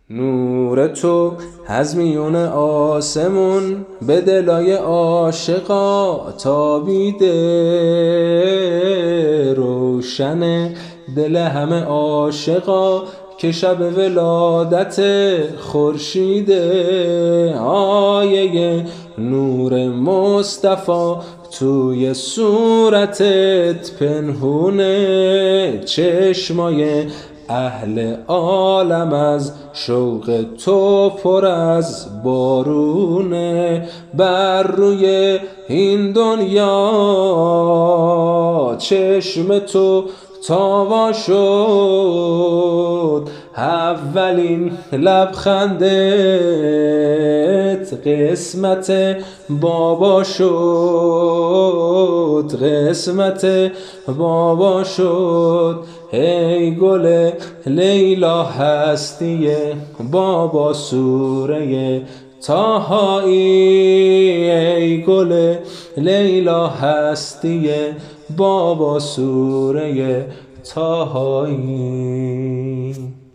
نور تو از میون آسمون به دلای عاشقا تابیده، روشن دل همه عاشقا که شب ولادت خورشیده. آیه نور مصطفی توی صورتت پنهونه، چشمای اهل عالم از شوق تو پر از بارونه. بر روی این دنیا چشم تو تابا شد، اولین لبخندت قسمت بابا شد، قسمت بابا شد. ای گل لیلا هستی بابا سوره طاهایی، ای گل لیلا هستی بابا سوره طاهایی.